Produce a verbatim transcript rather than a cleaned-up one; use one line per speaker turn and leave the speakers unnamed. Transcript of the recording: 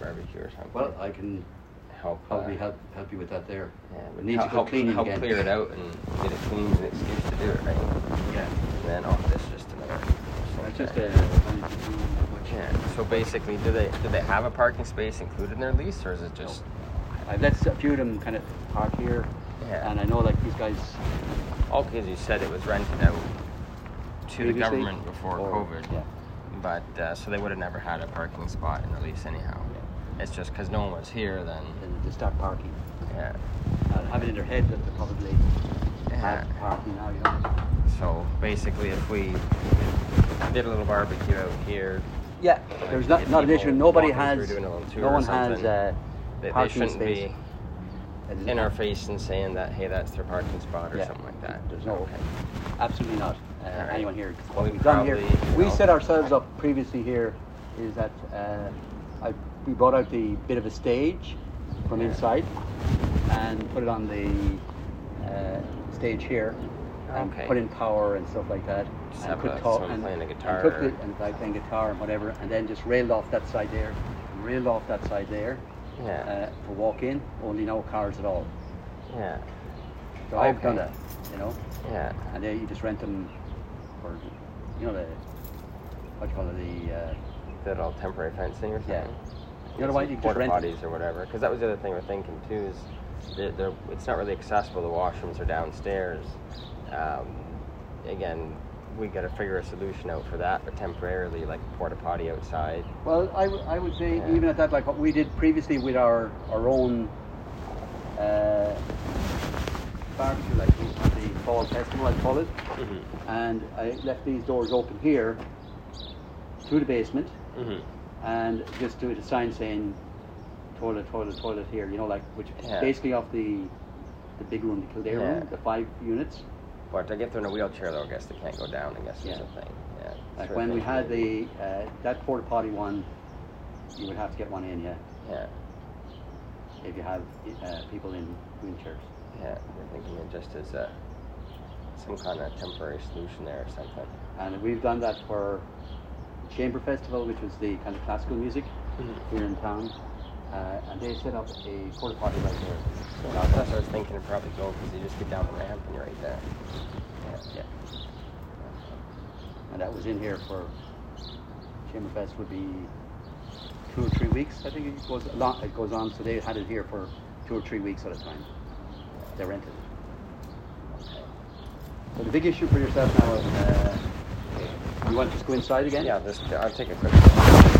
barbecue or something.
Well, I can
help
probably
uh,
help help you with that there.
Yeah,
We need to go
help,
cleaning
help
again.
clear it out and get it clean and an excuse to do it, right?
Yeah.
And then oh, this is just another.
That's just a.
Yeah. So basically, do they do they have a parking space included in their lease, or is it just?
I've let a few of them kind of park here,
Yeah.
and I know like these guys.
All because you said it was rented out to
Previously?
the government before
Or-
COVID.
Yeah.
But uh, so they would have never had a parking spot in the lease anyhow.
Yeah.
It's just because no one was here then.
And they start parking.
Yeah.
And have it in their head that they're probably
Yeah.
have parking now, you know.
So basically, if we did a little barbecue out here,
Yeah.
like,
There's not
if
not an
people
issue. Nobody
walking through
has.
doing a little tour
No
or
one has
something,
uh,
they, they
parking
shouldn't
space.
be
that is-
in our face and saying that, hey, that's their parking spot or
Yeah.
something like that.
There's no.
Okay.
Absolutely not. Uh,
All right.
Anyone here?
Well,
What
we
we've done here,
probably, you
we
know-
set ourselves up previously here, is that uh, I, we brought out the bit of a stage from
Yeah.
inside and put it on the uh, stage here, and
Okay.
put in power and stuff like that.
Just
and
have
could
a-
talk
someone
and,
playing a
and
guitar
took
or-
it and like playing guitar and whatever, and then just railed off that side there, railed off that side there
Yeah.
uh, for walk in. Only no cars at all.
Yeah.
So I've done
Okay.
that, you know.
Yeah.
And then you just rent them for, you know, the, what do you call it, the, uh,
The little temporary fencing or something.
Yeah. You know what, you can just
Porta
rent
potties or whatever. Because that was the other thing we're thinking too is they're, they're, it's not really accessible. The washrooms are downstairs. Um, again, we got to figure a solution out for that, but temporarily, like porta potty outside.
well, I, w- I would say
Yeah.
even at that, like what we did previously with our, our own uh, barbecue, like we had the fall festival, I call it,
Mm-hmm.
and I left these doors open here to the basement,
Mm-hmm.
and just do a sign saying toilet, toilet, toilet here, you know, like, which
Yeah.
basically off the the big room, the Kildare
Yeah.
room, the five units.
But I guess they're in a wheelchair though. I guess they can't go down. I guess is
Yeah.
the thing. Yeah.
Like
Sure
when we
thing.
had the uh, that porta potty one, you would have to get one in, yeah,
Yeah.
if you have uh, people in wheelchairs.
Yeah. We're thinking of just as a some kind of temporary solution there or something.
And we've done that for Chamber Festival, which was the kind of classical music
Mm-hmm.
here in town, uh, and they set up a porta potty right there.
So that's what I was thinking it'd probably go because you just get down the ramp and you're right there. Yeah.
Yeah. And that was in here for Chamber Fest would be two or three weeks. I think it goes along, it goes on. So they had it here for two or three weeks at a time. They rented it.
Okay.
So the big issue for yourself now is, uh, you want to just go inside again?
Yeah, just I'll take a quick.